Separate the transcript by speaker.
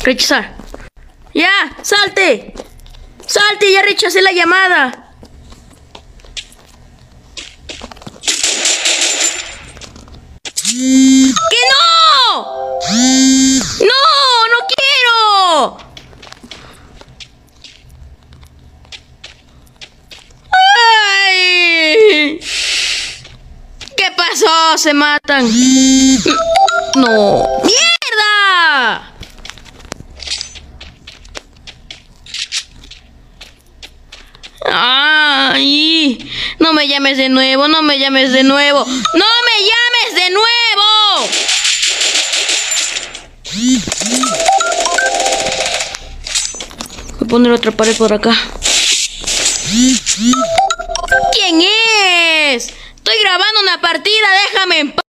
Speaker 1: Rechazar. ¡Ya! ¡Salte! ¡Salte! ¡Ya rechacé la llamada! ¡Que no! ¡No! ¡No quiero! ¡Ay! ¿Qué pasó? Se matan. No. ¡Mierda! ¡Ay! No me llames de nuevo, no me llames de nuevo. ¡No me llames de nuevo! Voy a poner otra pared por acá. ¿Quién es? Estoy grabando una partida, déjame en paz.